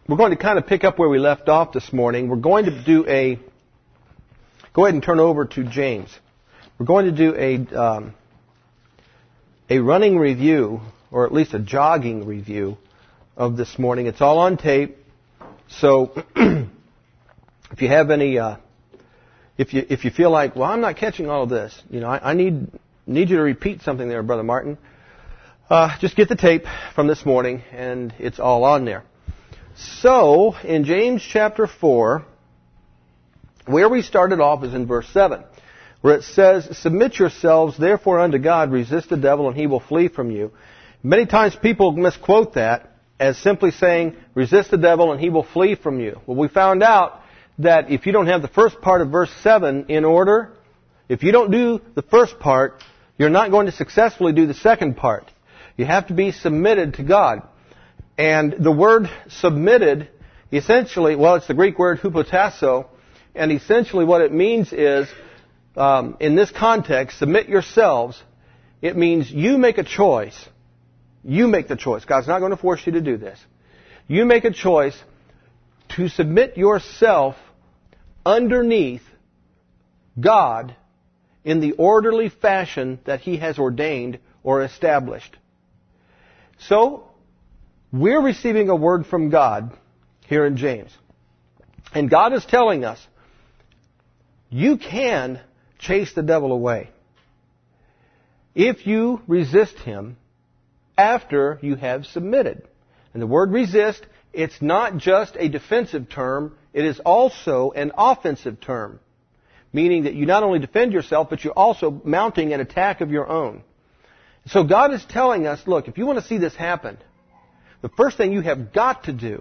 we're going to kind of pick up where we left off this morning. We're going to do go ahead and turn over to James. We're going to do a running review, or at least a jogging review of this morning. It's all on tape. So if you have any, if you feel like, well, I'm not catching all of this, I need you to repeat something there, Brother Martin. Just get the tape from this morning, and it's all on there. So, in James chapter 4, where we started off is in verse 7, where it says, "Submit yourselves therefore unto God, resist the devil, and he will flee from you." Many times people misquote that as simply saying, resist the devil and he will flee from you. Well, we found out that if you don't have the first part of verse 7 in order, if you don't do the first part, you're not going to successfully do the second part. You have to be submitted to God. And the word submitted, essentially, well, it's the Greek word hupotasso, and essentially what it means is, in this context, submit yourselves. It means you make a choice. You make the choice. God's not going to force you to do this. You make a choice to submit yourself underneath God in the orderly fashion that He has ordained or established. So, we're receiving a word from God here in James. And God is telling us, you can chase the devil away if you resist him after you have submitted. And the word resist, it's not just a defensive term, it is also an offensive term. Meaning that you not only defend yourself, but you're also mounting an attack of your own. So God is telling us, look, if you want to see this happen, the first thing you have got to do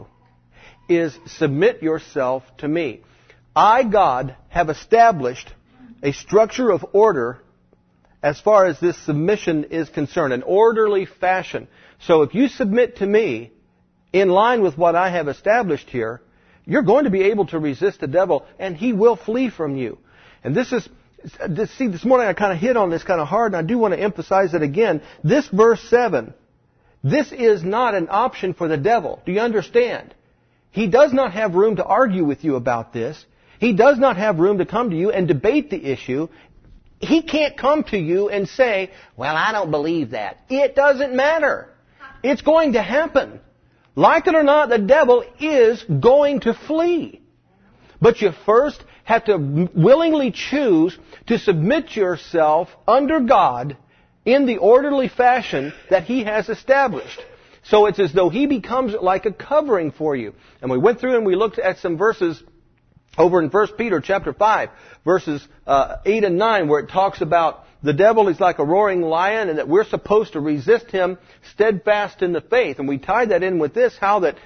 is submit yourself to me. I, God, have established a structure of order as far as this submission is concerned, an orderly fashion. So if you submit to me in line with what I have established here, you're going to be able to resist the devil and he will flee from you. And this morning I kind of hit on this kind of hard, and I do want to emphasize it again. This verse 7, this is not an option for the devil. Do you understand? He does not have room to argue with you about this. He does not have room to come to you and debate the issue. He can't come to you and say, well, I don't believe that. It doesn't matter. It's going to happen. Like it or not, the devil is going to flee. But you first have to willingly choose to submit yourself under God in the orderly fashion that He has established. So it's as though He becomes like a covering for you. And we went through and we looked at some verses over in 1 Peter chapter 5, verses 8 and 9, where it talks about the devil is like a roaring lion and that we're supposed to resist him steadfast in the faith. And we tied that in with this, how that,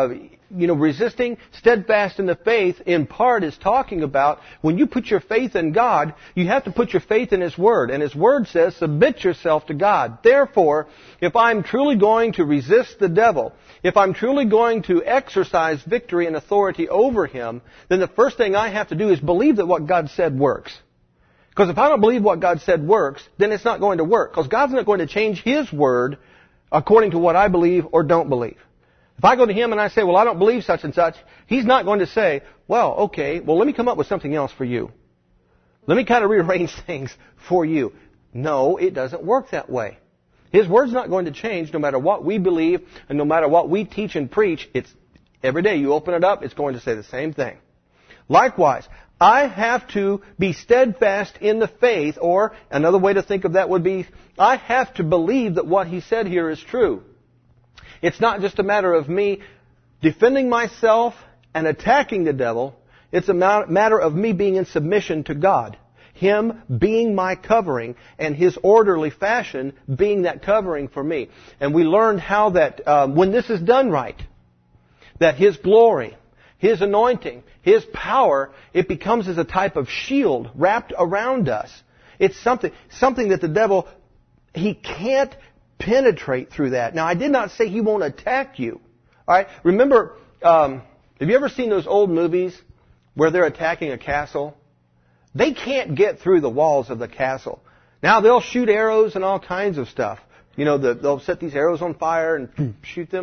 resisting steadfast in the faith in part is talking about when you put your faith in God, you have to put your faith in His Word. And His Word says, submit yourself to God. Therefore, if I'm truly going to resist the devil, if I'm truly going to exercise victory and authority over him, then the first thing I have to do is believe that what God said works. Because if I don't believe what God said works, then it's not going to work. Because God's not going to change His Word according to what I believe or don't believe. If I go to Him and I say, well, I don't believe such and such, He's not going to say, well, okay, well, let me come up with something else for you. Let me kind of rearrange things for you. No, it doesn't work that way. His Word's not going to change no matter what we believe and no matter what we teach and preach. It's every day you open it up, it's going to say the same thing. Likewise, I have to be steadfast in the faith, or another way to think of that would be, I have to believe that what He said here is true. It's not just a matter of me defending myself and attacking the devil. It's a matter of me being in submission to God. Him being my covering and His orderly fashion being that covering for me. And we learned how that when this is done right, that His glory, His anointing, His power, it becomes as a type of shield wrapped around us. It's something that the devil, he can't penetrate through that. Now, I did not say he won't attack you. All right? Remember, have you ever seen those old movies where they're attacking a castle? They can't get through the walls of the castle. Now, they'll shoot arrows and all kinds of stuff. They'll set these arrows on fire and shoot them.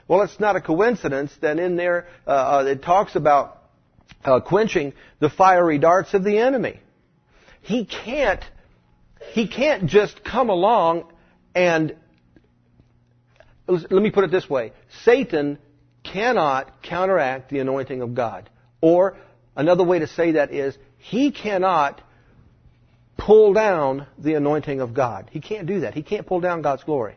Well, it's not a coincidence that in there it talks about quenching the fiery darts of the enemy. He can't just come along and, let me put it this way, Satan cannot counteract the anointing of God. Or another way to say that is, he cannot pull down the anointing of God. He can't do that. He can't pull down God's glory.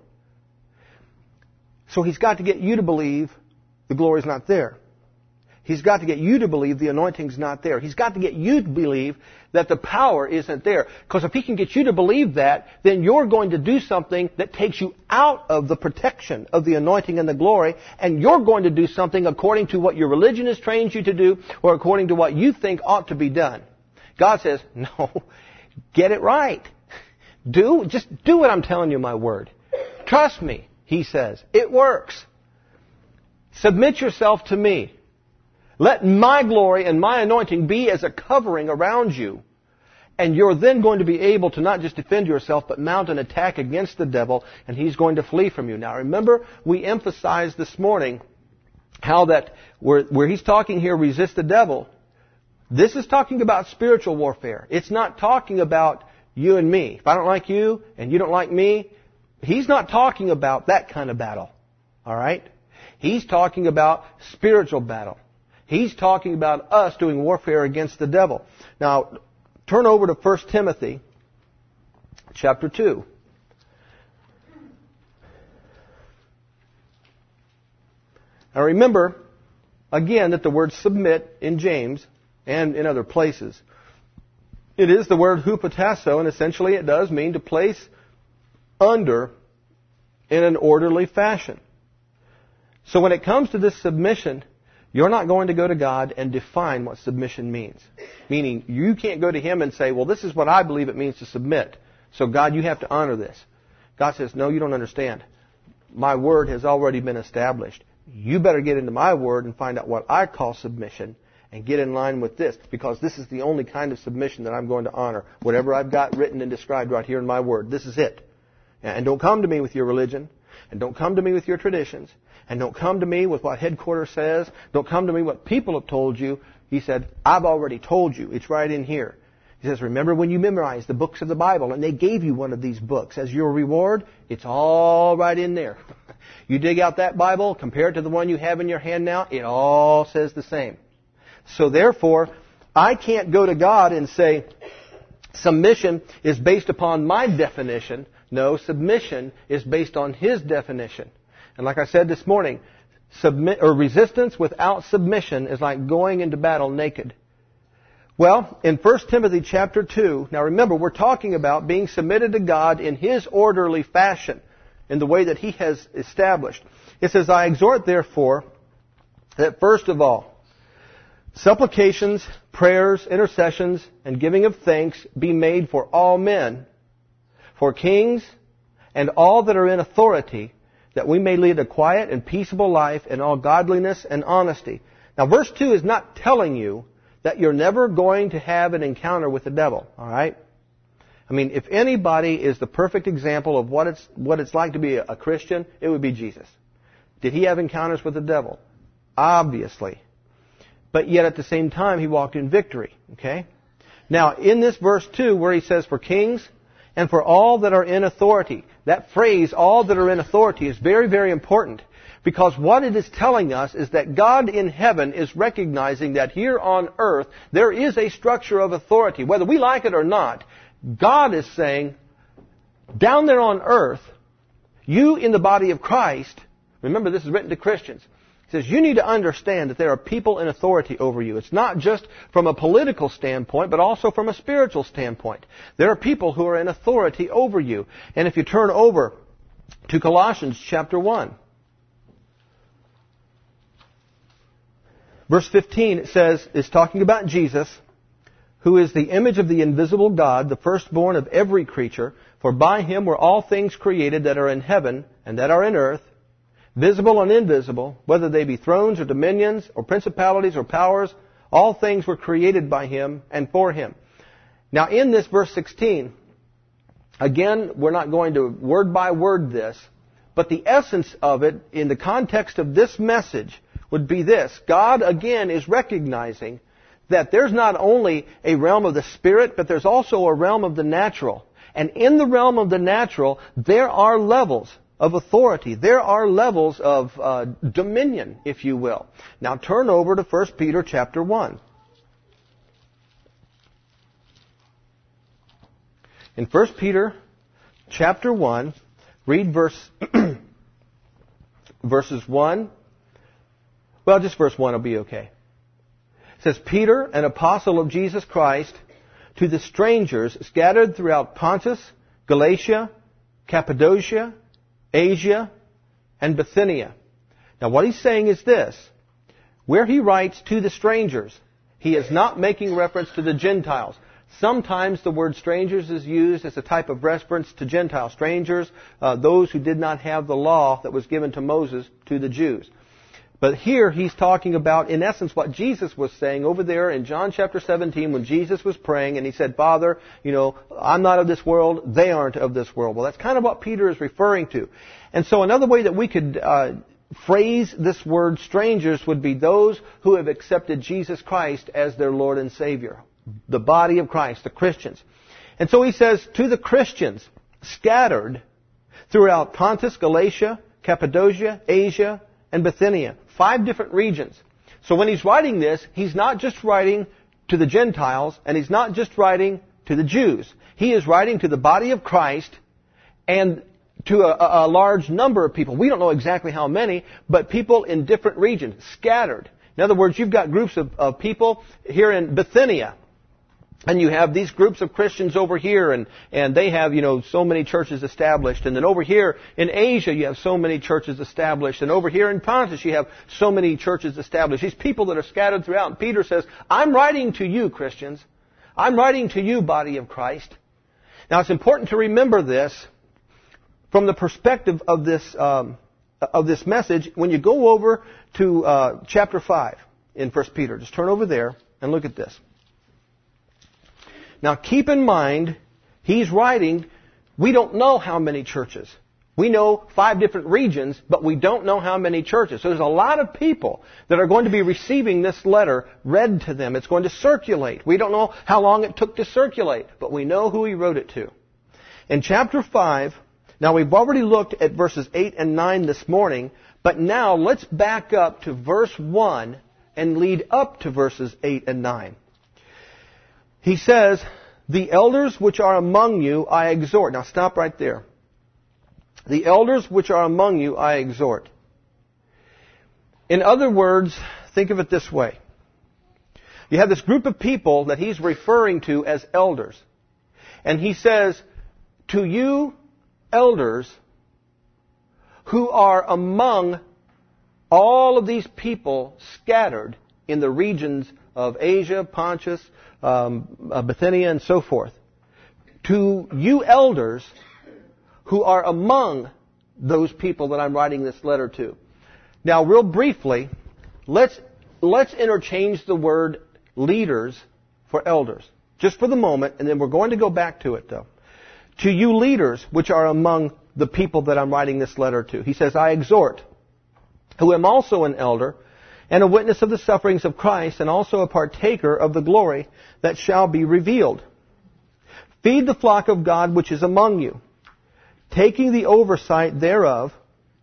So he's got to get you to believe the glory's not there. He's got to get you to believe the anointing's not there. He's got to get you to believe that the power isn't there. Because if he can get you to believe that, then you're going to do something that takes you out of the protection of the anointing and the glory, and you're going to do something according to what your religion has trained you to do, or according to what you think ought to be done. God says, no, get it right. Just do what I'm telling you, my word. Trust me, he says. It works. Submit yourself to me. Let my glory and my anointing be as a covering around you. And you're then going to be able to not just defend yourself, but mount an attack against the devil, and he's going to flee from you. Now remember, we emphasized this morning how that where he's talking here, resist the devil, this is talking about spiritual warfare. It's not talking about you and me. If I don't like you and you don't like me, he's not talking about that kind of battle. All right? He's talking about spiritual battle. He's talking about us doing warfare against the devil. Now, turn over to 1 Timothy chapter 2. Now remember, again, that the word submit in James and in other places, it is the word hupotasso, and essentially it does mean to place under in an orderly fashion. So when it comes to this submission, you're not going to go to God and define what submission means. Meaning, you can't go to Him and say, well, this is what I believe it means to submit. So God, you have to honor this. God says, no, you don't understand. My word has already been established. You better get into my word and find out what I call submission and get in line with this, because this is the only kind of submission that I'm going to honor. Whatever I've got written and described right here in my word, this is it. And don't come to me with your religion, and don't come to me with your traditions, and don't come to me with what headquarters says. Don't come to me what people have told you. He said, I've already told you. It's right in here. He says, remember when you memorized the books of the Bible and they gave you one of these books as your reward? It's all right in there. You dig out that Bible, compare it to the one you have in your hand now, it all says the same. So therefore, I can't go to God and say, submission is based upon my definition. No, submission is based on His definition. And like I said this morning, resistance without submission is like going into battle naked. Well, in 1 Timothy chapter 2, now remember, we're talking about being submitted to God in His orderly fashion, in the way that He has established. It says, I exhort therefore that first of all, supplications, prayers, intercessions, and giving of thanks be made for all men, for kings, and all that are in authority, that we may lead a quiet and peaceable life in all godliness and honesty. Now, verse 2 is not telling you that you're never going to have an encounter with the devil, all right? I mean, if anybody is the perfect example of what it's like to be a Christian, it would be Jesus. Did He have encounters with the devil? Obviously. But yet at the same time, He walked in victory, okay? Now, in this verse 2, where He says, for kings and for all that are in authority, that phrase, all that are in authority, is very, very important. Because what it is telling us is that God in heaven is recognizing that here on earth there is a structure of authority. Whether we like it or not, God is saying, down there on earth, you in the body of Christ, remember this is written to Christians, He says, you need to understand that there are people in authority over you. It's not just from a political standpoint, but also from a spiritual standpoint. There are people who are in authority over you. And if you turn over to Colossians chapter 1, verse 15, it says, it's talking about Jesus, who is the image of the invisible God, the firstborn of every creature. For by Him were all things created that are in heaven and that are in earth, visible and invisible, whether they be thrones or dominions or principalities or powers, all things were created by Him and for Him. Now in this verse 16, again, we're not going to word by word this, But the essence of it, in the context of this message, would be this. God, again, is recognizing that there's not only a realm of the Spirit, but there's also a realm of the natural. And in the realm of the natural, there are levels of authority. There are levels of dominion, if you will. Now turn over to 1 Peter chapter 1. In 1 Peter chapter 1, read verses 1. Well, just verse 1 will be okay. It says, Peter, an apostle of Jesus Christ, to the strangers scattered throughout Pontus, Galatia, Cappadocia, Asia, and Bithynia. Now what he's saying is this. Where he writes to the strangers, he is not making reference to the Gentiles. Sometimes the word strangers is used as a type of reference to Gentile strangers, those who did not have the law that was given to Moses to the Jews. But here he's talking about, in essence, what Jesus was saying over there in John chapter 17 when Jesus was praying and he said, Father, I'm not of this world, they aren't of this world. Well, that's kind of what Peter is referring to. And so another way that we could phrase this word strangers would be those who have accepted Jesus Christ as their Lord and Savior. The body of Christ, the Christians. And so he says, to the Christians scattered throughout Pontus, Galatia, Cappadocia, Asia, and Bithynia. 5 different regions. So when he's writing this, he's not just writing to the Gentiles, and he's not just writing to the Jews. He is writing to the body of Christ and to a large number of people. We don't know exactly how many, but people in different regions, scattered. In other words, you've got groups of people here in Bithynia. And you have these groups of Christians over here, and they have, so many churches established. And then over here in Asia, you have so many churches established. And over here in Pontus, you have so many churches established. These people that are scattered throughout. And Peter says, I'm writing to you, Christians. I'm writing to you, body of Christ. Now, it's important to remember this from the perspective of this message. When you go over to chapter 5 in 1 Peter, just turn over there and look at this. Now keep in mind, he's writing, we don't know how many churches. We know 5 different regions, but we don't know how many churches. So there's a lot of people that are going to be receiving this letter read to them. It's going to circulate. We don't know how long it took to circulate, but we know who he wrote it to. In chapter 5, now we've already looked at verses 8 and 9 this morning, but now let's back up to verse 1 and lead up to verses 8 and 9. He says, the elders which are among you I exhort. Now stop right there. The elders which are among you I exhort. In other words, think of it this way. You have this group of people that he's referring to as elders. And he says, to you elders who are among all of these people scattered in the regions of Asia, Pontus, Bithynia, and so forth. To you elders who are among those people that I'm writing this letter to. Now, real briefly, let's interchange the word leaders for elders. Just for the moment, and then we're going to go back to it, though. To you leaders which are among the people that I'm writing this letter to. He says, I exhort, who am also an elder, and a witness of the sufferings of Christ, and also a partaker of the glory that shall be revealed. Feed the flock of God which is among you, taking the oversight thereof,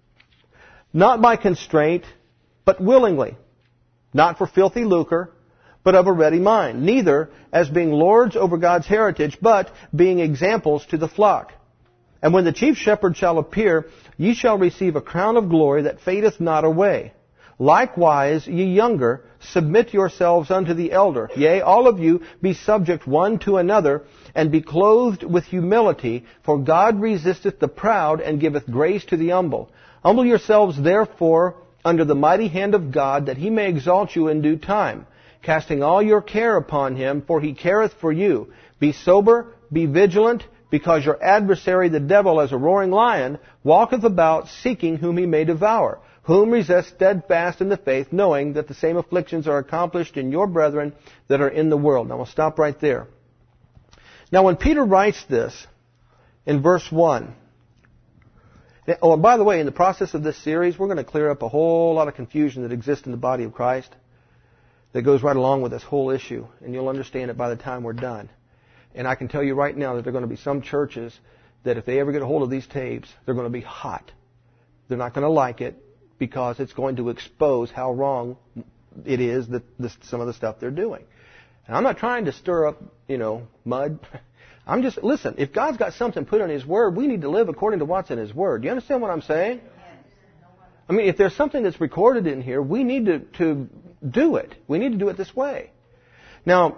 not by constraint, but willingly, not for filthy lucre, but of a ready mind, neither as being lords over God's heritage, but being examples to the flock. And when the chief shepherd shall appear, ye shall receive a crown of glory that fadeth not away. Likewise, ye younger, submit yourselves unto the elder. Yea, all of you be subject one to another, and be clothed with humility, for God resisteth the proud, and giveth grace to the humble. Humble yourselves therefore under the mighty hand of God, that he may exalt you in due time, casting all your care upon him, for he careth for you. Be sober, be vigilant, because your adversary the devil, as a roaring lion, walketh about, seeking whom he may devour. Whom resist steadfast in the faith, knowing that the same afflictions are accomplished in your brethren that are in the world. Now we'll stop right there. Now when Peter writes this in verse 1, Oh, and by the way, in the process of this series, we're going to clear up a whole lot of confusion that exists in the body of Christ that goes right along with this whole issue, and you'll understand it by the time we're done. And I can tell you right now that there are going to be some churches that if they ever get a hold of these tapes, they're going to be hot. They're not going to like it because it's going to expose how wrong it is that some of the stuff they're doing. And I'm not trying to stir up, mud. I'm just, listen, if God's got something put in His Word, we need to live according to what's in His Word. Do you understand what I'm saying? I mean, if there's something that's recorded in here, we need to do it. We need to do it this way. Now,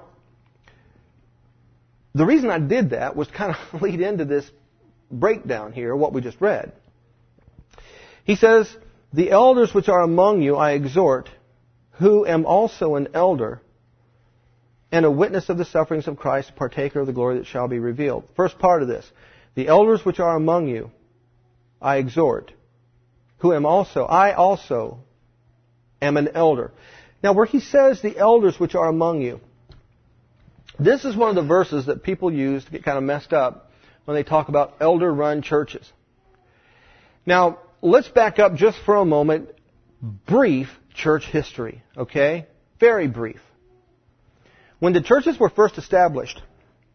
the reason I did that was to kind of lead into this breakdown here, what we just read. He says, "The elders which are among you I exhort, who am also an elder, and a witness of the sufferings of Christ, partaker of the glory that shall be revealed." First part of this, "The elders which are among you I exhort, who am also, I also am an elder." Now, where he says, "the elders which are among you," this is one of the verses that people use to get kind of messed up when they talk about elder-run churches. Now, let's back up just for a moment. Brief church history, okay? Very brief. When the churches were first established,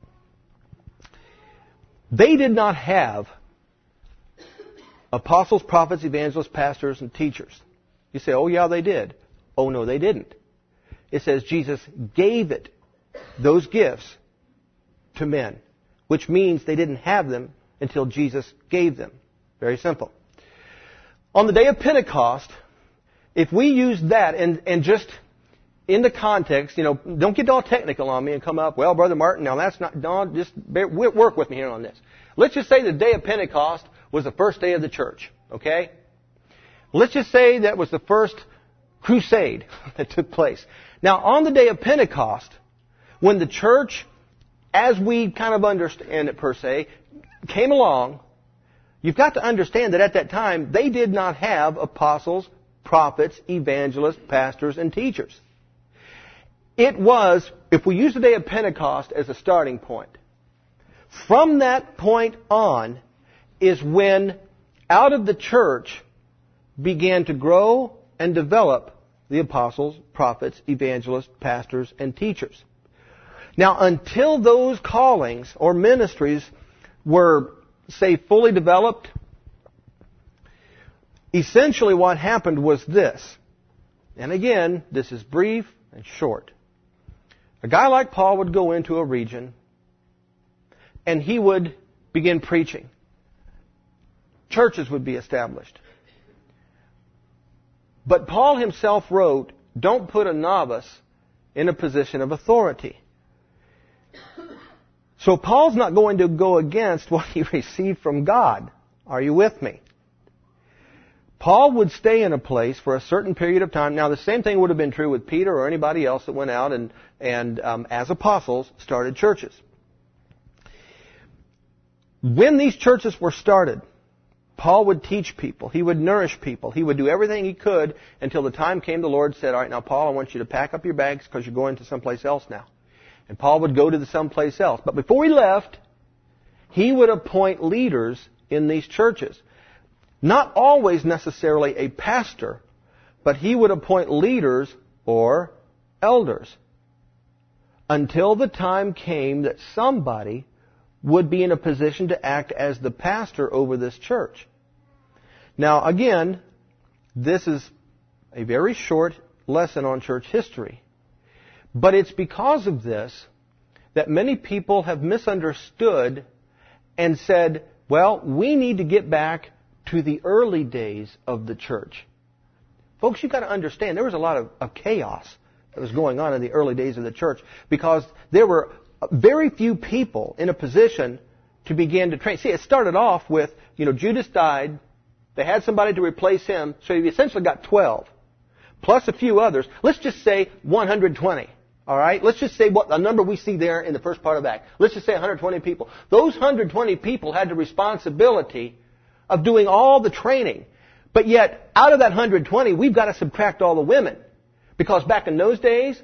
they did not have apostles, prophets, evangelists, pastors, and teachers. You say, oh yeah, they did. Oh no, they didn't. It says Jesus gave those gifts to men, which means they didn't have them until Jesus gave them. Very simple. On the day of Pentecost, if we use that and just in the context, don't get all technical on me and come up, well, Brother Martin, now that's not, no, just work with me here on this. Let's just say the day of Pentecost was the first day of the church, okay? Let's just say that was the first crusade that took place. Now, on the day of Pentecost, when the church, as we kind of understand it per se, came along, you've got to understand that at that time, they did not have apostles, prophets, evangelists, pastors, and teachers. It was, if we use the day of Pentecost as a starting point, from that point on is when out of the church began to grow and develop the apostles, prophets, evangelists, pastors, and teachers. Now, until those callings or ministries were, say, fully developed, essentially what happened was this. And again, this is brief and short. A guy like Paul would go into a region and he would begin preaching. Churches would be established. But Paul himself wrote, don't put a novice in a position of authority. So Paul's not going to go against what he received from God. Are you with me? Paul would stay in a place for a certain period of time. Now, the same thing would have been true with Peter or anybody else that went out and as apostles, started churches. When these churches were started, Paul would teach people. He would nourish people. He would do everything he could until the time came the Lord said, all right, now, Paul, I want you to pack up your bags because you're going to someplace else now. And Paul would go to someplace else. But before he left, he would appoint leaders in these churches. Not always necessarily a pastor, but he would appoint leaders or elders until the time came that somebody would be in a position to act as the pastor over this church. Now, again, this is a very short lesson on church history. But it's because of this that many people have misunderstood and said, well, we need to get back to the early days of the church. Folks, you've got to understand, there was a lot of chaos that was going on in the early days of the church because there were very few people in a position to begin to train. See, it started off with, Judas died. They had somebody to replace him. So you essentially got 12. Plus a few others. Let's just say 120. All right? Let's just say what the number we see there in the first part of Acts. Let's just say 120 people. Those 120 people had the responsibility of doing all the training. But yet, out of that 120, we've got to subtract all the women. Because back in those days,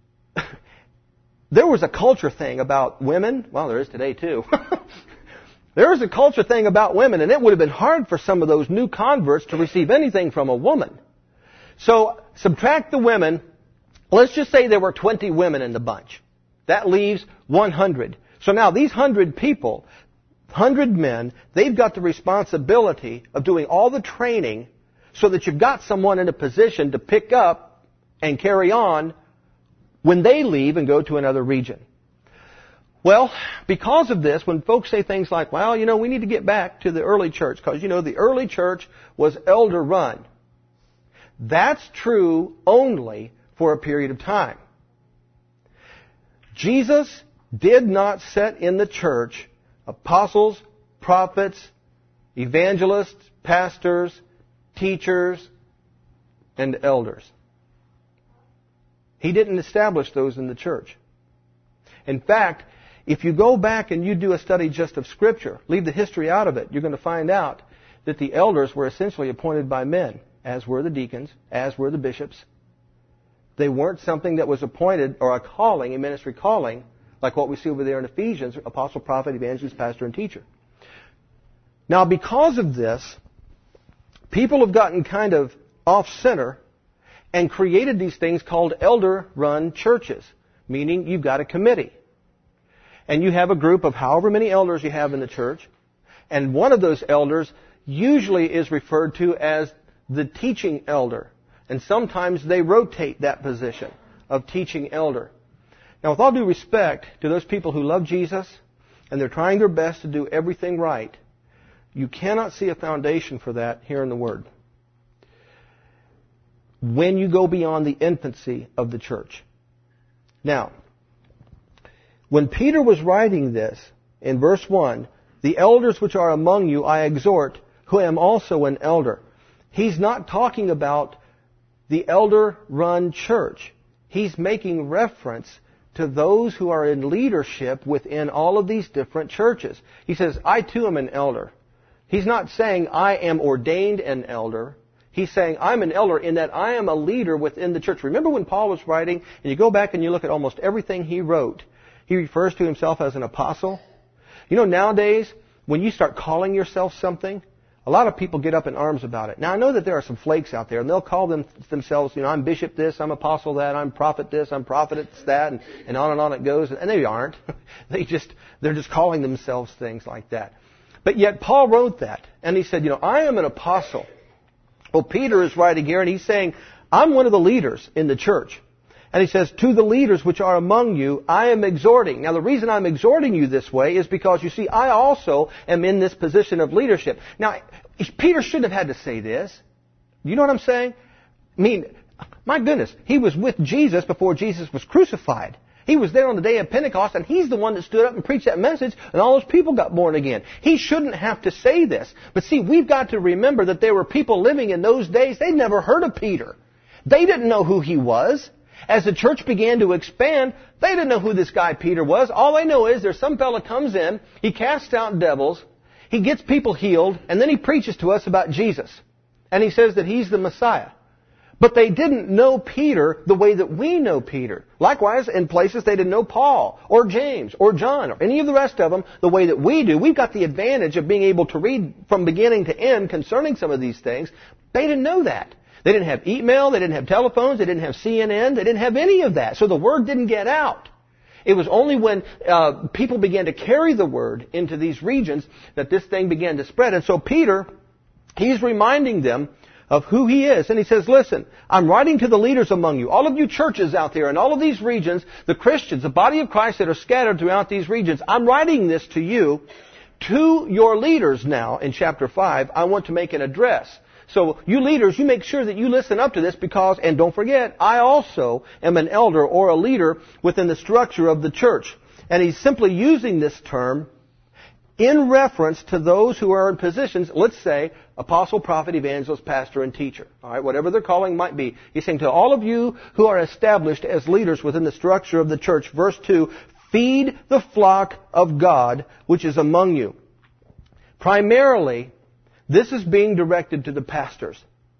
there was a culture thing about women. Well, there is today too. There was a culture thing about women, and it would have been hard for some of those new converts to receive anything from a woman. So, subtract the women. Let's just say there were 20 women in the bunch. That leaves 100. So now these 100 people, 100 men, they've got the responsibility of doing all the training so that you've got someone in a position to pick up and carry on when they leave and go to another region. Well, because of this, when folks say things like, well, we need to get back to the early church, because, the early church was elder run. That's true only for a period of time. Jesus did not set in the church apostles, prophets, evangelists, pastors, teachers, and elders. He didn't establish those in the church. In fact, if you go back and you do a study just of Scripture, leave the history out of it, you're going to find out that the elders were essentially appointed by men, as were the deacons, as were the bishops. They weren't something that was appointed, or a calling, a ministry calling, like what we see over there in Ephesians, apostle, prophet, evangelist, pastor, and teacher. Now, because of this, people have gotten kind of off-center and created these things called elder-run churches, meaning you've got a committee. And you have a group of however many elders you have in the church, and one of those elders usually is referred to as the teaching elder. And sometimes they rotate that position of teaching elder. Now, with all due respect to those people who love Jesus and they're trying their best to do everything right, you cannot see a foundation for that here in the Word. When you go beyond the infancy of the church. Now, when Peter was writing this, in verse 1, the elders which are among you I exhort, who am also an elder. He's not talking about the elder-run church. He's making reference to those who are in leadership within all of these different churches. He says, I too am an elder. He's not saying I am ordained an elder. He's saying I'm an elder in that I am a leader within the church. Remember when Paul was writing, and you go back and you look at almost everything he wrote, he refers to himself as an apostle. Nowadays, when you start calling yourself something, a lot of people get up in arms about it. Now, I know that there are some flakes out there, and they'll call themselves, I'm bishop this, I'm apostle that, I'm prophet this, I'm prophetess that, and on it goes. And they aren't. They're just calling themselves things like that. But yet, Paul wrote that, and he said, I am an apostle. Well, Peter is writing here, and he's saying, I'm one of the leaders in the church. And he says, to the leaders which are among you, I am exhorting. Now, the reason I'm exhorting you this way is because, you see, I also am in this position of leadership. Now, Peter shouldn't have had to say this. You know what I'm saying? I mean, my goodness, he was with Jesus before Jesus was crucified. He was there on the day of Pentecost, and he's the one that stood up and preached that message, and all those people got born again. He shouldn't have to say this. But see, we've got to remember that there were people living in those days, they'd never heard of Peter. They didn't know who he was. As the church began to expand, they didn't know who this guy Peter was. All they know is there's some fella comes in, he casts out devils, he gets people healed, and then he preaches to us about Jesus. And he says that he's the Messiah. But they didn't know Peter the way that we know Peter. Likewise, in places they didn't know Paul, or James, or John, or any of the rest of them the way that we do. We've got the advantage of being able to read from beginning to end concerning some of these things. They didn't know that. They didn't have email, they didn't have telephones, they didn't have CNN, they didn't have any of that. So the word didn't get out. It was only when people began to carry the word into these regions that this thing began to spread. And so Peter, he's reminding them of who he is. And he says, listen, I'm writing to the leaders among you, all of you churches out there in all of these regions, the Christians, the body of Christ that are scattered throughout these regions. I'm writing this to you, to your leaders now in chapter 5. I want to make an address. So you leaders, you make sure that you listen up to this because, and don't forget, I also am an elder or a leader within the structure of the church. And he's simply using this term in reference to those who are in positions, let's say, apostle, prophet, evangelist, pastor, and teacher. All right, whatever their calling might be. He's saying to all of you who are established as leaders within the structure of the church, verse 2, feed the flock of God which is among you. Primarily, this is being directed to the pastors.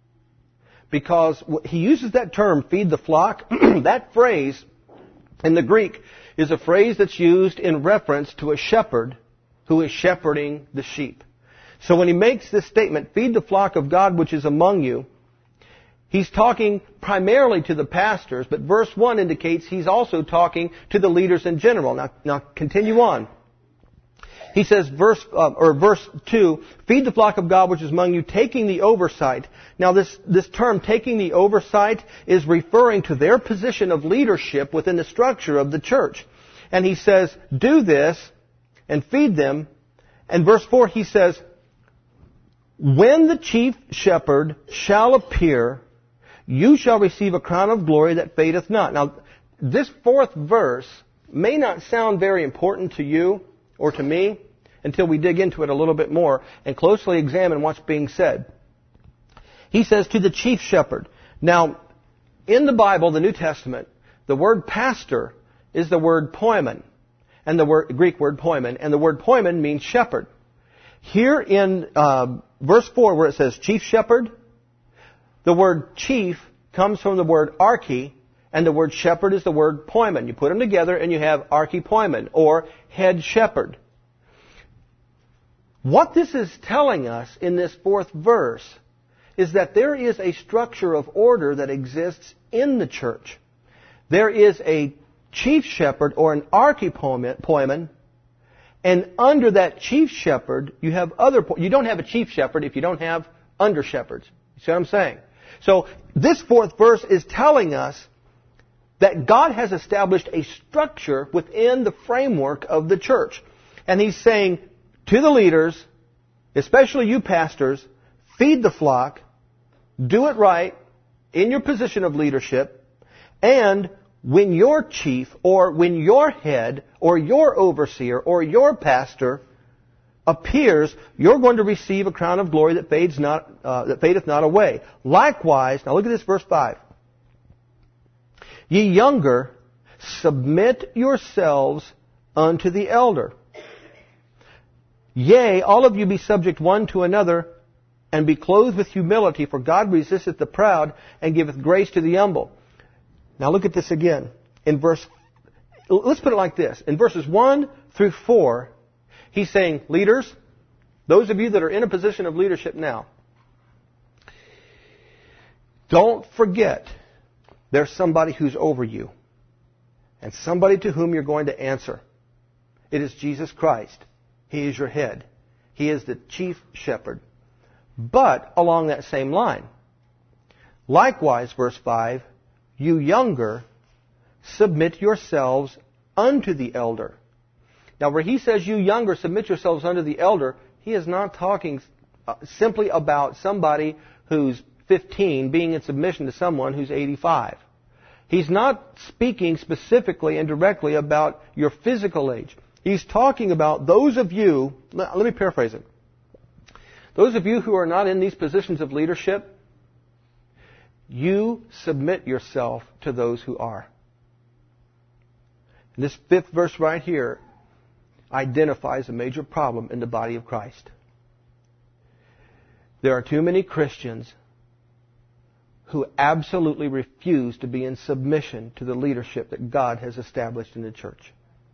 Because he uses that term, feed the flock. That phrase in the Greek is a phrase that's used in reference to a shepherd who is shepherding the sheep. So when he makes this statement, feed the flock of God which is among you, he's talking primarily to the pastors, but verse 1 indicates he's also talking to the leaders in general. Now continue on. He says, verse 2, feed the flock of God which is among you, taking the oversight. Now this term, taking the oversight, is referring to their position of leadership within the structure of the church. And he says, do this and feed them. And verse 4, he says, when the chief shepherd shall appear, you shall receive a crown of glory that fadeth not. Now, this fourth verse may not sound very important to you or to me until we dig into it a little bit more and closely examine what's being said. He says to the chief shepherd. Now, in the Bible, the New Testament, the word pastor is the word poimen, and the Greek word poimen, and the word poimen means shepherd. Here in verse 4 where it says chief shepherd, the word chief comes from the word archi, and the word shepherd is the word poimen. You put them together and you have archipoimen, or head shepherd. What this is telling us in this fourth verse is that there is a structure of order that exists in the church. There is a chief shepherd or an archipoimen, and under that chief shepherd you have you don't have a chief shepherd if you don't have under shepherds. You see what I'm saying? So this fourth verse is telling us that God has established a structure within the framework of the church. And He's saying to the leaders, especially you pastors, feed the flock, do it right in your position of leadership, and when your chief or when your head or your overseer or your pastor appears, you're going to receive a crown of glory that fadeth not away. Likewise, now look at this verse 5. Ye younger, submit yourselves unto the elder. Yea, all of you be subject one to another, and be clothed with humility, for God resisteth the proud, and giveth grace to the humble. Now look at this again. Let's put it like this. In verses 1 through 4, he's saying, leaders, those of you that are in a position of leadership now, don't forget there's somebody who's over you and somebody to whom you're going to answer. It is Jesus Christ. He is your head. He is the chief shepherd. But along that same line, likewise, verse 5, you younger, submit yourselves unto the elder. Now, where he says, you younger, submit yourselves unto the elder, he is not talking simply about somebody who's 15 being in submission to someone who's 85. He's not speaking specifically and directly about your physical age. He's talking about those of you, let me paraphrase it. Those of you who are not in these positions of leadership, you submit yourself to those who are. And this fifth verse right here identifies a major problem in the body of Christ. There are too many Christians who absolutely refuse to be in submission to the leadership that God has established in the church.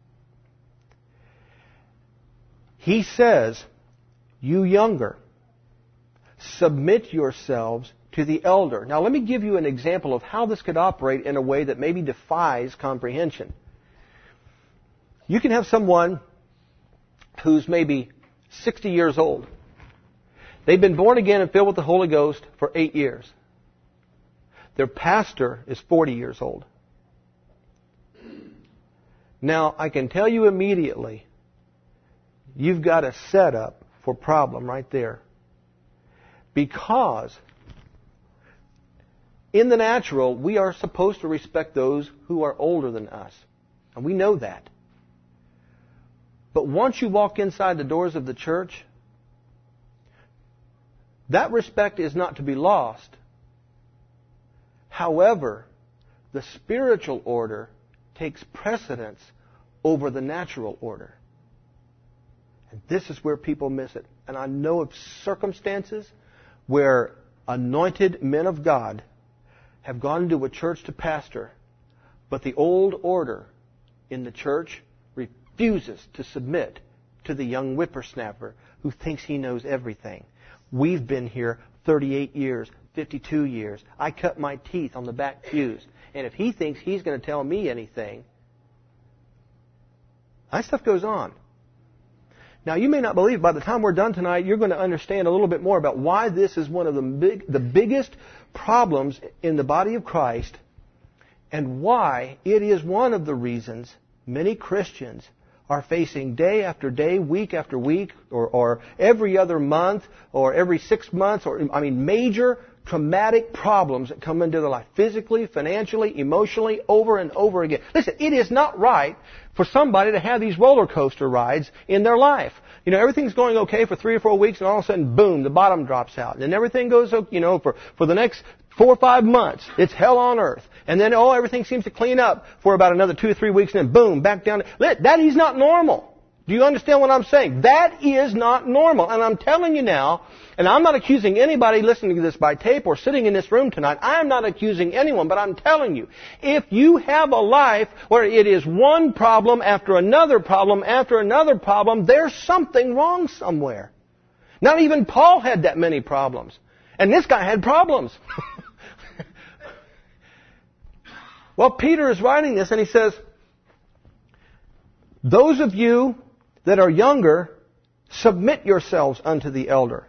He says, you younger, submit yourselves to the elder. Now let me give you an example of how this could operate in a way that maybe defies comprehension. You can have someone who's maybe 60 years old. They've been born again and filled with the Holy Ghost for 8 years. Their pastor is 40 years old. Now, I can tell you immediately, you've got a setup for problem right there. Because in the natural, we are supposed to respect those who are older than us. And we know that. But once you walk inside the doors of the church, that respect is not to be lost. However, the spiritual order takes precedence over the natural order. And this is where people miss it. And I know of circumstances where anointed men of God have gone into a church to pastor, but the old order in the church refuses to submit to the young whippersnapper who thinks he knows everything. We've been here 38 years, 52 years. I cut my teeth on the back pews. And if he thinks he's going to tell me anything, that stuff goes on. Now, you may not believe, by the time we're done tonight, you're going to understand a little bit more about why this is one of the biggest problems in the body of Christ, and why it is one of the reasons many Christians are facing day after day, week after week, or every other month, or every 6 months, major traumatic problems that come into their life, physically, financially, emotionally, over and over again. Listen, it is not right for somebody to have these roller coaster rides in their life. Everything's going okay for 3 or 4 weeks, and all of a sudden, boom, the bottom drops out. And then everything goes, for the next 4 or 5 months, it's hell on earth. And then, everything seems to clean up for about another 2 or 3 weeks, and then boom, back down. That is not normal. Do you understand what I'm saying? That is not normal. And I'm telling you now, and I'm not accusing anybody listening to this by tape or sitting in this room tonight. I'm not accusing anyone, but I'm telling you, if you have a life where it is one problem after another problem after another problem, there's something wrong somewhere. Not even Paul had that many problems. And this guy had problems. Well, Peter is writing this and he says, those of you that are younger, submit yourselves unto the elder.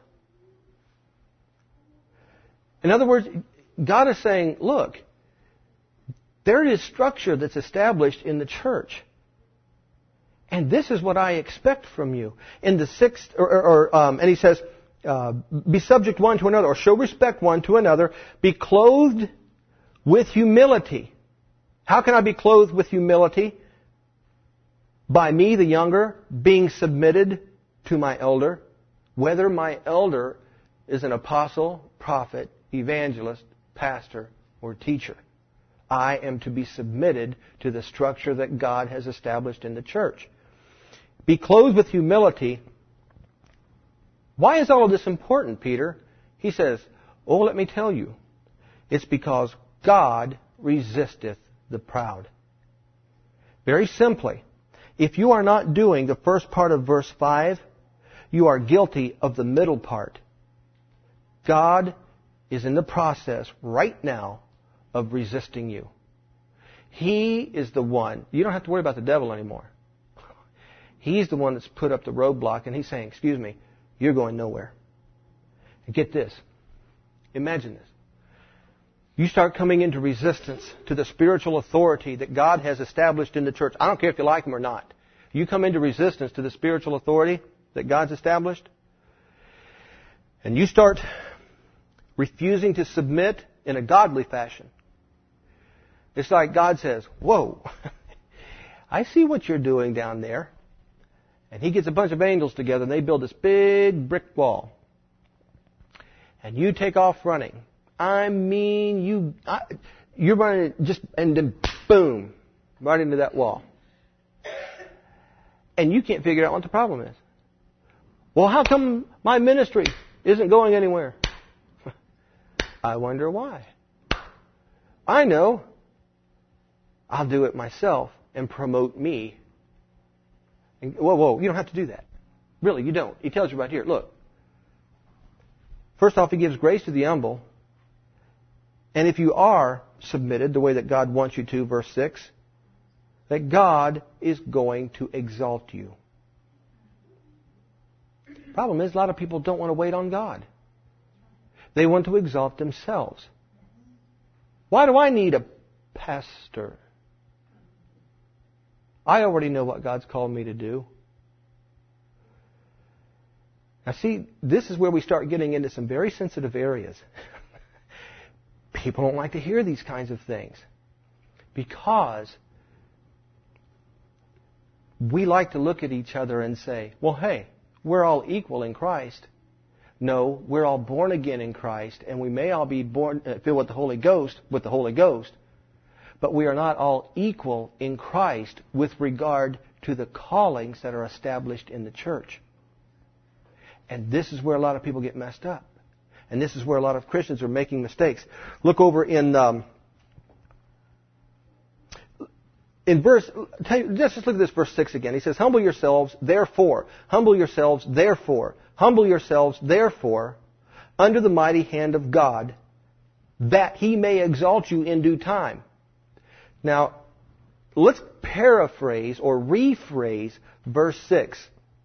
In other words, God is saying, look, there is structure that's established in the church. And this is what I expect from you. In the sixth, and he says, be subject one to another, or show respect one to another. Be clothed with humility. How can I be clothed with humility? By me, the younger, being submitted to my elder, whether my elder is an apostle, prophet, evangelist, pastor, or teacher. I am to be submitted to the structure that God has established in the church. Be clothed with humility. Why is all of this important, Peter? He says, let me tell you. It's because God resisteth the proud. Very simply, if you are not doing the first part of verse 5, you are guilty of the middle part. God is in the process right now of resisting you. He is the one. You don't have to worry about the devil anymore. He's the one that's put up the roadblock, and he's saying, excuse me, you're going nowhere. And get this. Imagine this. You start coming into resistance to the spiritual authority that God has established in the church. I don't care if you like them or not. You come into resistance to the spiritual authority that God's established, and you start refusing to submit in a godly fashion. It's like God says, whoa, I see what you're doing down there. And He gets a bunch of angels together and they build this big brick wall. And you take off running. You're running and then boom, right into that wall. And you can't figure out what the problem is. Well, how come my ministry isn't going anywhere? I wonder why. I know. I'll do it myself and promote me. And, whoa, you don't have to do that. Really, you don't. He tells you right here, look. First off, He gives grace to the humble. And if you are submitted the way that God wants you to, verse 6, that God is going to exalt you. The problem is, a lot of people don't want to wait on God. They want to exalt themselves. Why do I need a pastor? I already know what God's called me to do. Now see, this is where we start getting into some very sensitive areas. People don't like to hear these kinds of things because we like to look at each other and say, well, hey, we're all equal in Christ. No, we're all born again in Christ, and we may all be born filled with the Holy Ghost, but we are not all equal in Christ with regard to the callings that are established in the church. And this is where a lot of people get messed up. And this is where a lot of Christians are making mistakes. Look over in Let's just look at this verse 6 again. He says, humble yourselves, therefore, humble yourselves, therefore, humble yourselves, therefore, under the mighty hand of God, that He may exalt you in due time. Now, let's paraphrase or rephrase verse 6.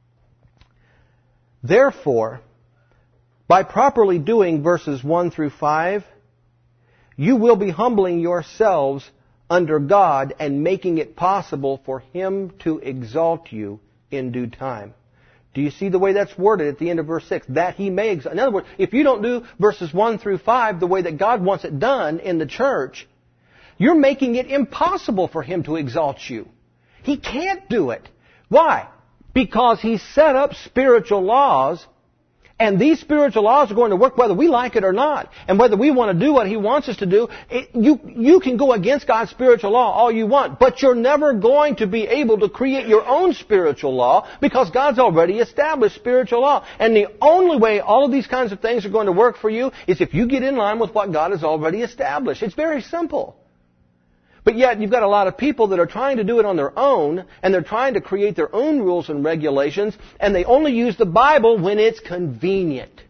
Therefore, by properly doing verses 1 through 5, you will be humbling yourselves under God and making it possible for Him to exalt you in due time. Do you see the way that's worded at the end of verse 6? That He may exalt. In other words, if you don't do verses 1 through 5 the way that God wants it done in the church, you're making it impossible for Him to exalt you. He can't do it. Why? Because He set up spiritual laws, and these spiritual laws are going to work whether we like it or not. And whether we want to do what He wants us to do, you can go against God's spiritual law all you want, but you're never going to be able to create your own spiritual law because God's already established spiritual law. And the only way all of these kinds of things are going to work for you is if you get in line with what God has already established. It's very simple. But yet you've got a lot of people that are trying to do it on their own, and they're trying to create their own rules and regulations, and they only use the Bible when it's convenient.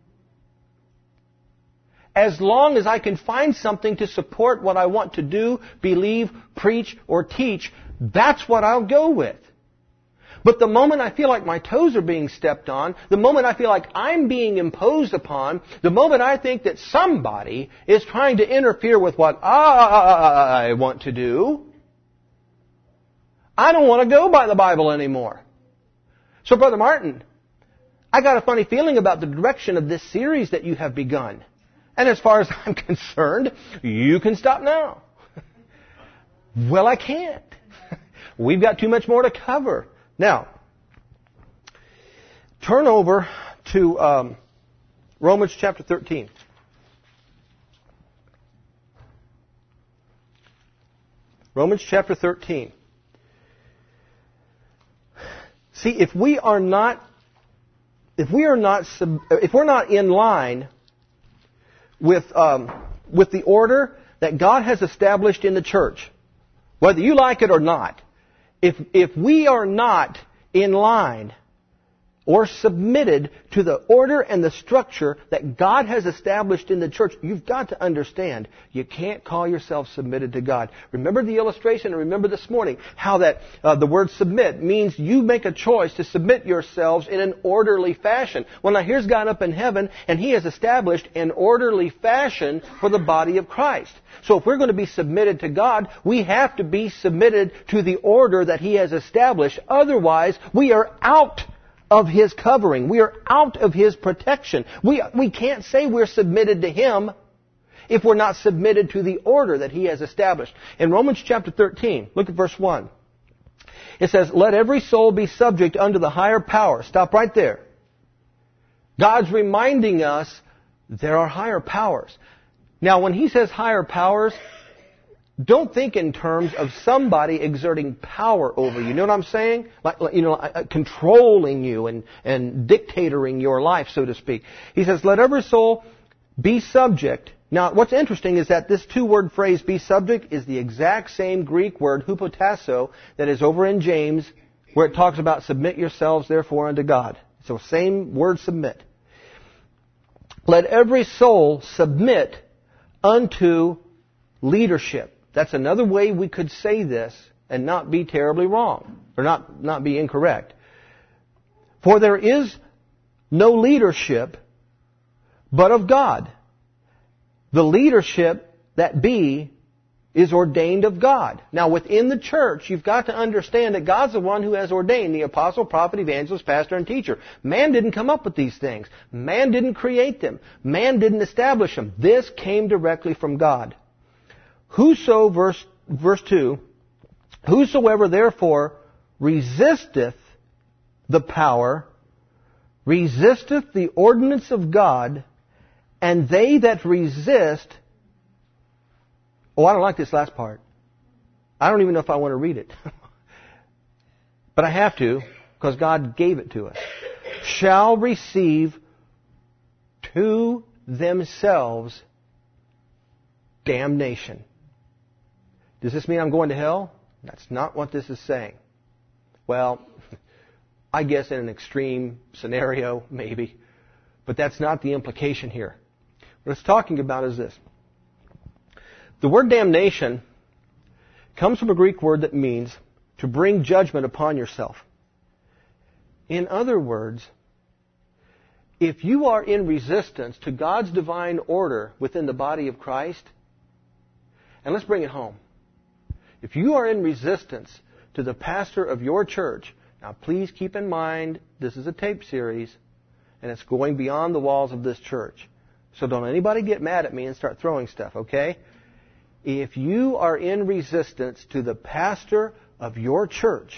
As long as I can find something to support what I want to do, believe, preach, or teach, that's what I'll go with. But the moment I feel like my toes are being stepped on, the moment I feel like I'm being imposed upon, the moment I think that somebody is trying to interfere with what I want to do, I don't want to go by the Bible anymore. So, Brother Martin, I got a funny feeling about the direction of this series that you have begun. And as far as I'm concerned, you can stop now. Well, I can't. We've got too much more to cover. Now, turn over to Romans chapter 13. Romans chapter 13. See, if we're not in line with the order that God has established in the church, whether you like it or not, if we are not in line or submitted to the order and the structure that God has established in the church, you've got to understand, you can't call yourself submitted to God. Remember the illustration, and remember this morning how that the word submit means you make a choice to submit yourselves in an orderly fashion. Well, now here's God up in heaven, and He has established an orderly fashion for the body of Christ. So if we're going to be submitted to God, we have to be submitted to the order that He has established. Otherwise, we are out of His covering. We are out of His protection. We can't say we're submitted to Him if we're not submitted to the order that He has established. In Romans chapter 13, look at verse 1. It says, let every soul be subject unto the higher power. Stop right there. God's reminding us there are higher powers. Now, when He says higher powers, don't think in terms of somebody exerting power over you. You know what I'm saying? Like controlling you and dictating your life, so to speak. He says, let every soul be subject. Now, what's interesting is that this two-word phrase, be subject, is the exact same Greek word, hupotasso, that is over in James, where it talks about submit yourselves, therefore, unto God. So, same word, submit. Let every soul submit unto leadership. That's another way we could say this and not be terribly wrong, or not be incorrect. For there is no leadership but of God. The leadership that be is ordained of God. Now, within the church, you've got to understand that God's the one who has ordained the apostle, prophet, evangelist, pastor, and teacher. Man didn't come up with these things. Man didn't create them. Man didn't establish them. This came directly from God. Whoso, verse 2, whosoever therefore resisteth the power, resisteth the ordinance of God, and they that resist... Oh, I don't like this last part. I don't even know if I want to read it. But I have to, because God gave it to us. Shall receive to themselves damnation. Does this mean I'm going to hell? That's not what this is saying. Well, I guess in an extreme scenario, maybe. But that's not the implication here. What it's talking about is this. The word damnation comes from a Greek word that means to bring judgment upon yourself. In other words, if you are in resistance to God's divine order within the body of Christ, and let's bring it home. If you are in resistance to the pastor of your church, now please keep in mind this is a tape series and it's going beyond the walls of this church. So don't anybody get mad at me and start throwing stuff, okay? If you are in resistance to the pastor of your church,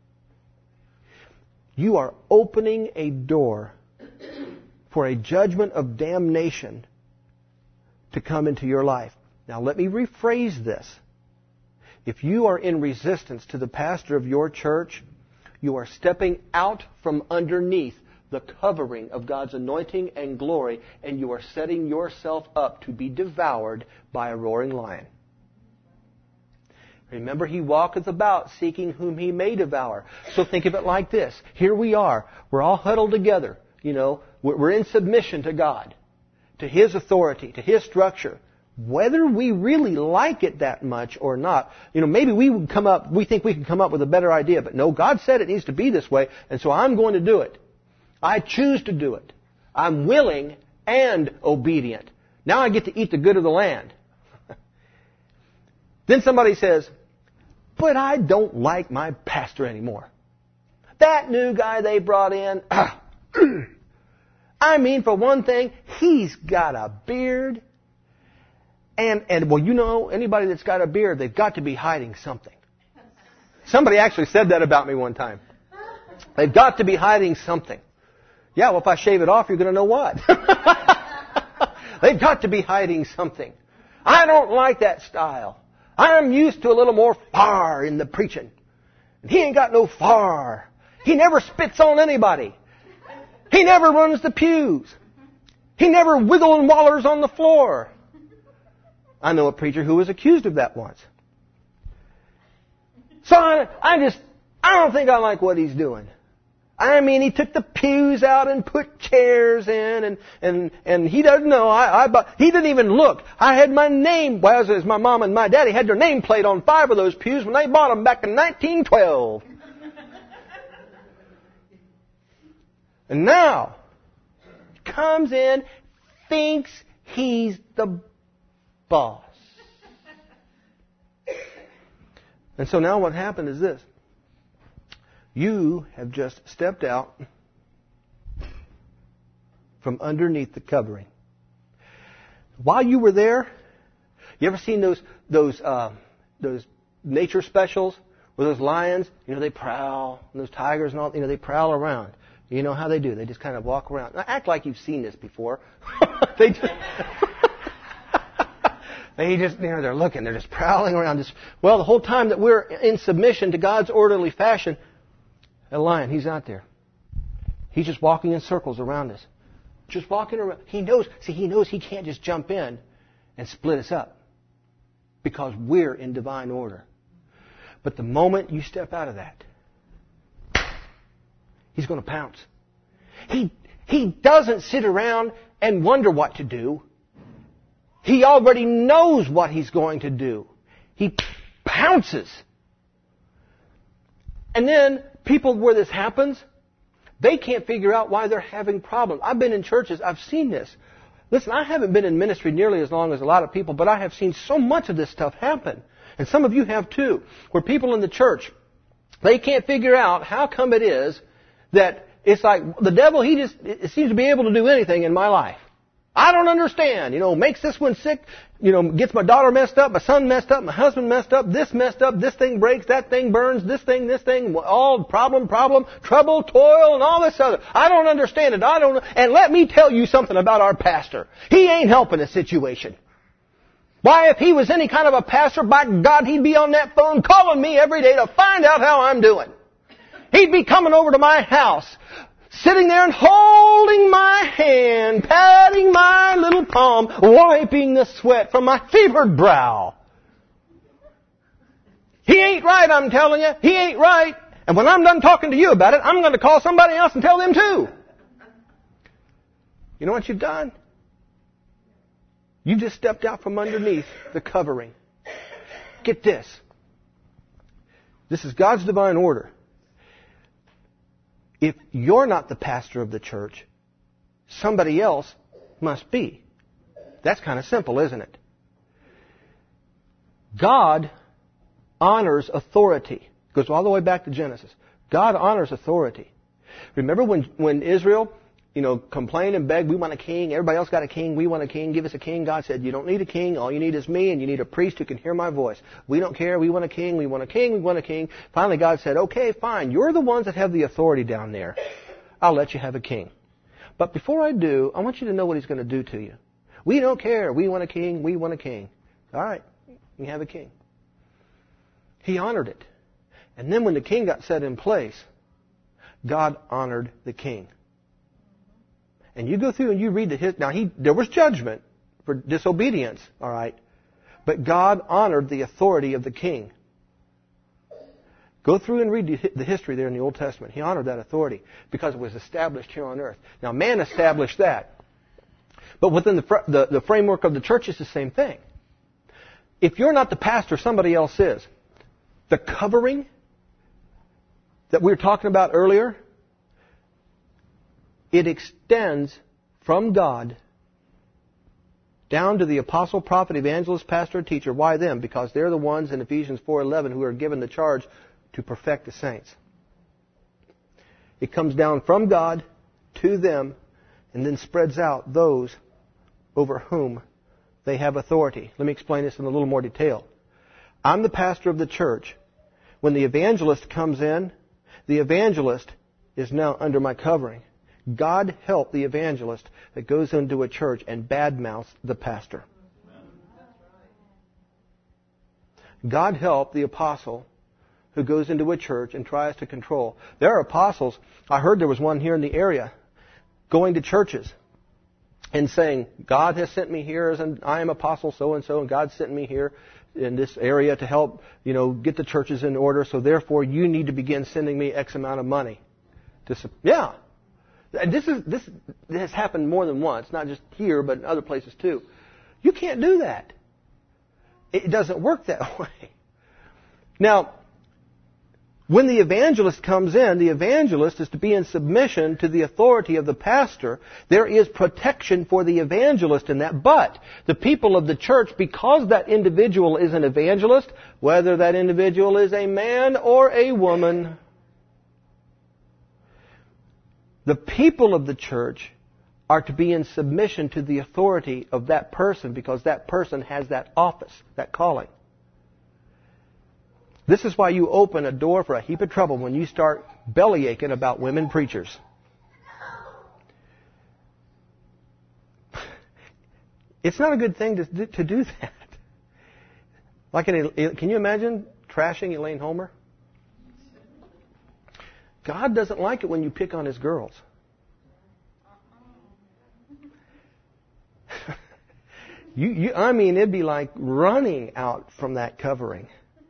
you are opening a door for a judgment of damnation to come into your life. Now let me rephrase this. If you are in resistance to the pastor of your church, you are stepping out from underneath the covering of God's anointing and glory, and you are setting yourself up to be devoured by a roaring lion. Remember, he walketh about seeking whom he may devour. So think of it like this. Here we are. We're all huddled together. You know, we're in submission to God, to His authority, to His structure. Whether we really like it that much or not, you know, maybe we think we can come up with a better idea, but no, God said it needs to be this way, and so I'm going to do it. I choose to do it. I'm willing and obedient. Now I get to eat the good of the land. Then somebody says, but I don't like my pastor anymore. That new guy they brought in, I mean, for one thing, he's got a beard. And well, you know, anybody that's got a beard, they've got to be hiding something. Somebody actually said that about me one time. They've got to be hiding something. Yeah, well, if I shave it off, you're going to know what. They've got to be hiding something. I don't like that style. I'm used to a little more fire in the preaching. And he ain't got no fire. He never spits on anybody. He never runs the pews. He never wiggles and wallers on the floor. I know a preacher who was accused of that once. So I don't think I like what he's doing. I mean, he took the pews out and put chairs in, and he doesn't know. He didn't even look. I had my name, well, as my mom and my daddy had their name plate on 5 of those pews when they bought them back in 1912. And now, comes in, thinks he's the boss. And so now what happened is this. You have just stepped out from underneath the covering. While you were there, you ever seen those nature specials where those lions, you know, they prowl, and those tigers and all, you know, they prowl around. You know how they do? They just kind of walk around. Now, act like you've seen this before. They just, you know, they're looking, they're just prowling around. Well, the whole time that we're in submission to God's orderly fashion, a lion, he's out there. He's just walking in circles around us. Just walking around. He knows he can't just jump in and split us up because we're in divine order. But the moment you step out of that, he's going to pounce. He doesn't sit around and wonder what to do. He already knows what he's going to do. He pounces. And then people where this happens, they can't figure out why they're having problems. I've been in churches, I've seen this. Listen, I haven't been in ministry nearly as long as a lot of people, but I have seen so much of this stuff happen. And some of you have too, where people in the church, they can't figure out how come it is that it's like the devil, it seems to be able to do anything in my life. I don't understand. You know, makes this one sick. You know, gets my daughter messed up, my son messed up, my husband messed up, this thing breaks, that thing burns, this thing, all problem, trouble, toil, and all this other. I don't understand it. And let me tell you something about our pastor. He ain't helping the situation. Why, if he was any kind of a pastor, by God, he'd be on that phone calling me every day to find out how I'm doing. He'd be coming over to my house, sitting there and holding my hand, patting my little palm, wiping the sweat from my fevered brow. He ain't right, I'm telling you. He ain't right. And when I'm done talking to you about it, I'm going to call somebody else and tell them too. You know what you've done? You just stepped out from underneath the covering. Get this. This is God's divine order. If you're not the pastor of the church, somebody else must be. That's kind of simple, isn't it? God honors authority. It goes all the way back to Genesis. God honors authority. Remember when Israel, complained and begged, we want a king. Everybody else got a king. We want a king. Give us a king. God said, you don't need a king. All you need is me, and you need a priest who can hear my voice. We don't care. We want a king. We want a king. We want a king. Finally, God said, okay, fine. You're the ones that have the authority down there. I'll let you have a king. But before I do, I want you to know what He's going to do to you. We don't care. We want a king. We want a king. All right. You have a king. He honored it. And then when the king got set in place, God honored the king. And you go through and you read there was judgment for disobedience, all right? But God honored the authority of the king. Go through and read the history there in the Old Testament. He honored that authority because it was established here on earth. Now, man established that. But within the framework of the church, it's the same thing. If you're not the pastor, somebody else is. The covering that we were talking about earlier, it extends from God down to the apostle, prophet, evangelist, pastor, and teacher. Why them? Because they're the ones in Ephesians 4:11 who are given the charge to perfect the saints. It comes down from God to them and then spreads out those over whom they have authority. Let me explain this in a little more detail. I'm the pastor of the church. When the evangelist comes in, the evangelist is now under my covering. God help the evangelist that goes into a church and badmouths the pastor. God help the apostle who goes into a church and tries to control. There are apostles. I heard there was one here in the area going to churches and saying, God has sent me here as I am apostle so-and-so, and God sent me here in this area to help, get the churches in order, so therefore you need to begin sending me X amount of money. Yeah. And this has happened more than once, not just here, but in other places too. You can't do that. It doesn't work that way. Now, when the evangelist comes in, the evangelist is to be in submission to the authority of the pastor. There is protection for the evangelist in that. But the people of the church, because that individual is an evangelist, whether that individual is a man or a woman, the people of the church are to be in submission to the authority of that person because that person has that office, that calling. This is why you open a door for a heap of trouble when you start bellyaching about women preachers. It's not a good thing to do that. Can you imagine trashing Elaine Homer? God doesn't like it when you pick on His girls. It'd be like running out from that covering.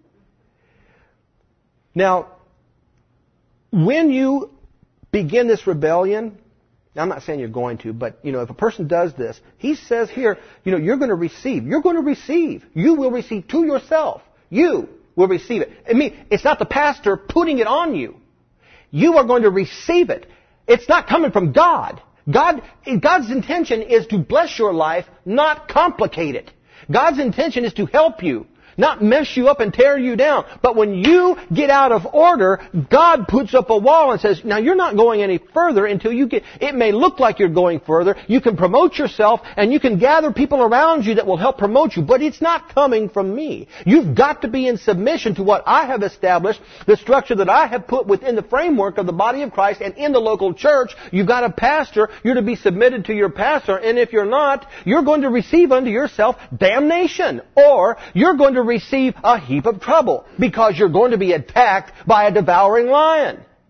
Now, when you begin this rebellion, I'm not saying you're going to, but, if a person does this, he says here, you're going to receive. You're going to receive. You will receive to yourself. You will receive it. It's not the pastor putting it on you. You are going to receive it. It's not coming from God. God's intention is to bless your life, not complicate it. God's intention is to help you, not mess you up and tear you down. But when you get out of order, God puts up a wall and says, now you're not going any further until you get... It may look like you're going further. You can promote yourself and you can gather people around you that will help promote you. But it's not coming from me. You've got to be in submission to what I have established, the structure that I have put within the framework of the body of Christ and in the local church. You've got a pastor. You're to be submitted to your pastor. And if you're not, you're going to receive unto yourself damnation. Or you're going to receive a heap of trouble because you're going to be attacked by a devouring lion.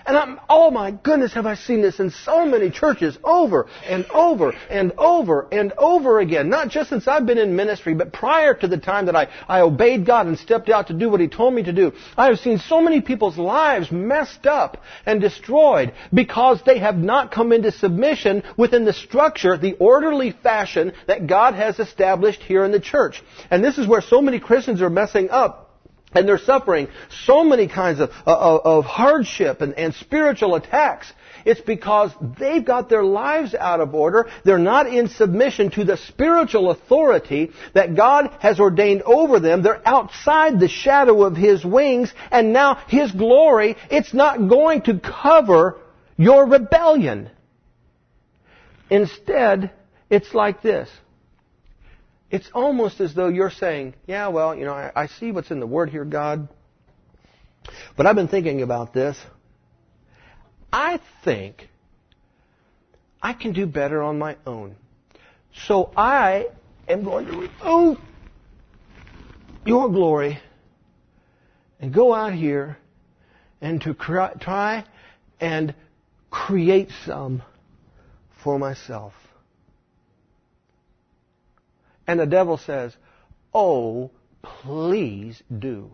And oh my goodness, have I seen this in so many churches over and over and over and over again. Not just since I've been in ministry, but prior to the time that I obeyed God and stepped out to do what He told me to do. I have seen so many people's lives messed up and destroyed because they have not come into submission within the structure, the orderly fashion that God has established here in the church. And this is where so many Christians are messing up. And they're suffering so many kinds of hardship and spiritual attacks. It's because they've got their lives out of order. They're not in submission to the spiritual authority that God has ordained over them. They're outside the shadow of His wings. And now His glory, it's not going to cover your rebellion. Instead, it's like this. It's almost as though you're saying, yeah, well, I see what's in the Word here, God. But I've been thinking about this. I think I can do better on my own. So I am going to remove your glory and go out here and to try and create some for myself. And the devil says, oh, please do.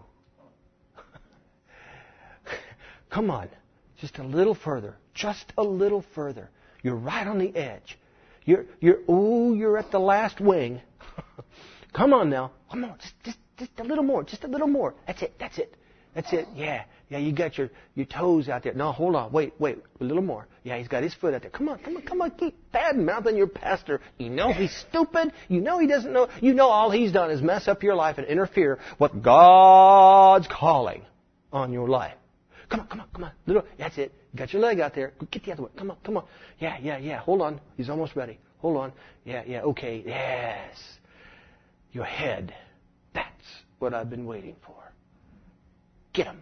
Come on, just a little further. Just a little further. You're right on the edge. You're at the last wing. Come on now. Come on, just a little more. Just a little more. That's it. Yeah, you got your toes out there. No, hold on. Wait, a little more. Yeah, he's got his foot out there. Come on. Keep bad-mouthing your pastor. You know he's stupid. You know he doesn't know. You know all he's done is mess up your life and interfere with God's calling on your life. Come on. That's it. You got your leg out there. Get the other one. Come on. Yeah. Hold on. He's almost ready. Hold on. Yeah. Okay. Yes. Your head. That's what I've been waiting for. Get him.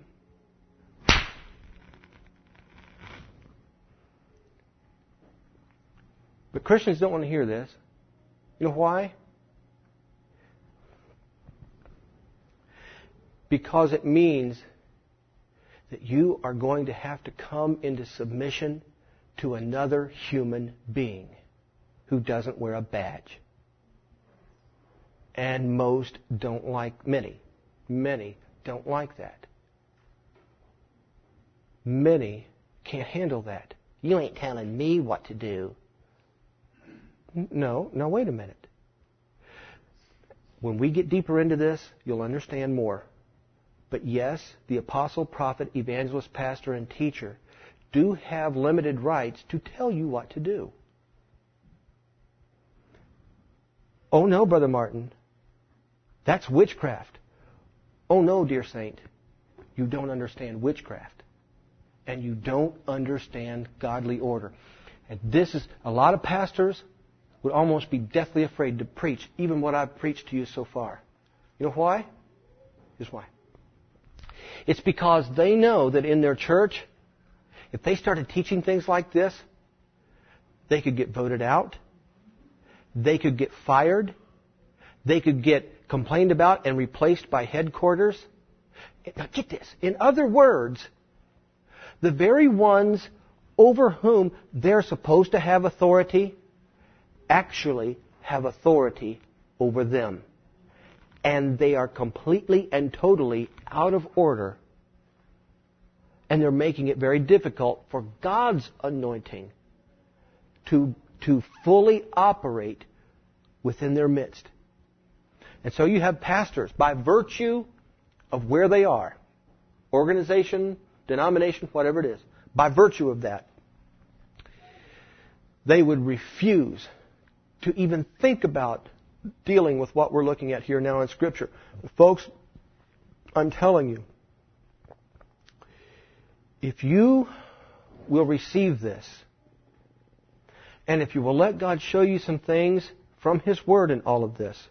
But Christians don't want to hear this. You know why? Because it means that you are going to have to come into submission to another human being who doesn't wear a badge. And most don't like, many don't like that. Many can't handle that. You ain't telling me what to do. No, wait a minute. When we get deeper into this, you'll understand more. But yes, the apostle, prophet, evangelist, pastor, and teacher do have limited rights to tell you what to do. Oh no, Brother Martin. That's witchcraft. Oh no, dear saint. You don't understand witchcraft. And you don't understand godly order. And this is, a lot of pastors would almost be deathly afraid to preach even what I've preached to you so far. You know why? Here's why. It's because they know that in their church, if they started teaching things like this, they could get voted out. They could get fired. They could get complained about and replaced by headquarters. Now get this. In other words, the very ones over whom they're supposed to have authority actually have authority over them. And they are completely and totally out of order. And they're making it very difficult for God's anointing to fully operate within their midst. And so you have pastors, by virtue of where they are, organization, denomination, whatever it is, by virtue of that, they would refuse to even think about dealing with what we're looking at here now in Scripture. Folks, I'm telling you, if you will receive this, and if you will let God show you some things from His Word in all of this,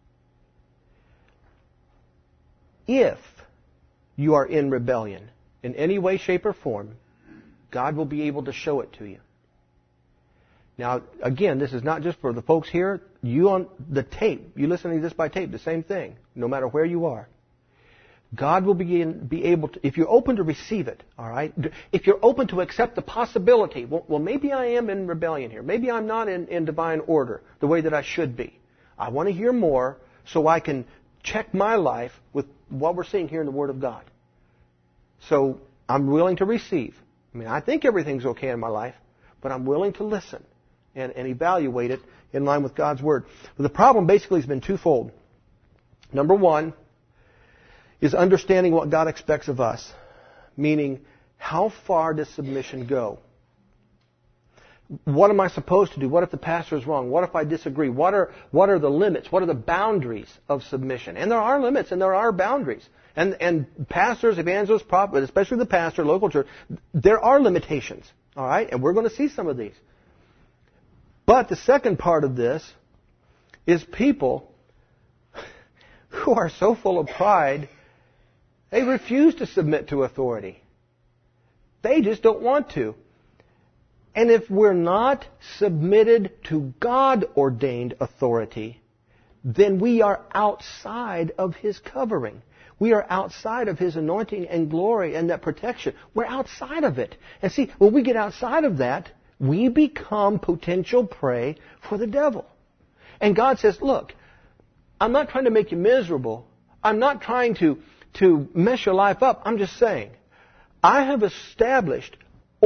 if you are in rebellion in any way, shape, or form, God will be able to show it to you. Now, again, this is not just for the folks here. You on the tape, you listening to this by tape, the same thing, no matter where you are. God will be able to, if you're open to receive it, all right? If you're open to accept the possibility, well, maybe I am in rebellion here. Maybe I'm not in divine order the way that I should be. I want to hear more so I can check my life with what we're seeing here in the Word of God. So I'm willing to receive. I mean, I think everything's okay in my life, but I'm willing to listen and evaluate it in line with God's Word. But the problem basically has been twofold. Number one is understanding what God expects of us, meaning how far does submission go? What am I supposed to do? What if the pastor is wrong? What if I disagree? What are the limits? What are the boundaries of submission? And there are limits and there are boundaries. And pastors, evangelists, prophets, especially the pastor, local church, there are limitations. All right? And we're going to see some of these. But the second part of this is people who are so full of pride, they refuse to submit to authority. They just don't want to. And if we're not submitted to God-ordained authority, then we are outside of His covering. We are outside of His anointing and glory and that protection. We're outside of it. And see, when we get outside of that, we become potential prey for the devil. And God says, look, I'm not trying to make you miserable. I'm not trying to mess your life up. I'm just saying, I have established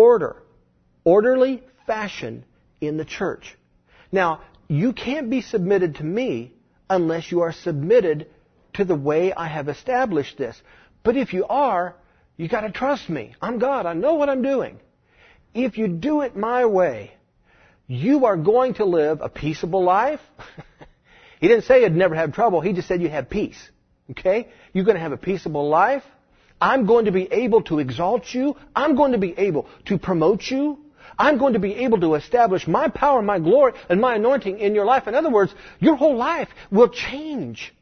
orderly fashion in the church. Now, you can't be submitted to me unless you are submitted to the way I have established this. But if you are, you got to trust me. I'm God. I know what I'm doing. If you do it my way, you are going to live a peaceable life. He didn't say you'd never have trouble. He just said you'd have peace. Okay? You're going to have a peaceable life. I'm going to be able to exalt you. I'm going to be able to promote you. I'm going to be able to establish my power, my glory, and my anointing in your life. In other words, your whole life will change.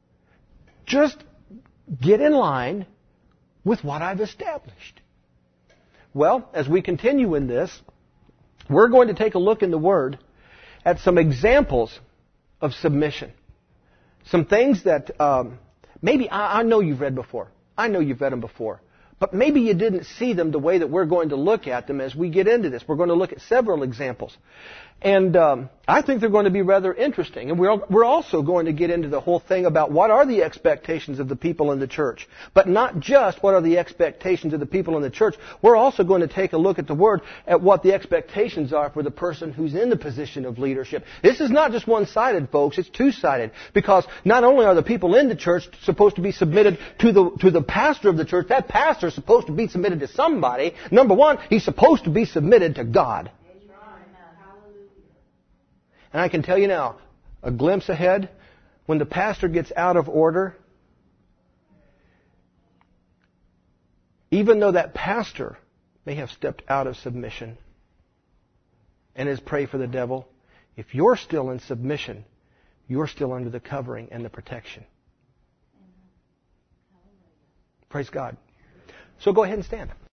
Just get in line with what I've established. Well, as we continue in this, we're going to take a look in the Word at some examples of submission. Some things that maybe I know you've read before. I know you've read them before. But maybe you didn't see them the way that we're going to look at them as we get into this. We're going to look at several examples. And I think they're going to be rather interesting. And we're also going to get into the whole thing about what are the expectations of the people in the church. But not just what are the expectations of the people in the church. We're also going to take a look at the Word at what the expectations are for the person who's in the position of leadership. This is not just one-sided, folks. It's two-sided. Because not only are the people in the church supposed to be submitted to the pastor of the church, that pastor is supposed to be submitted to somebody. Number one, he's supposed to be submitted to God. And I can tell you now, a glimpse ahead, when the pastor gets out of order, even though that pastor may have stepped out of submission and is prey for the devil, if you're still in submission, you're still under the covering and the protection. Praise God. So go ahead and stand.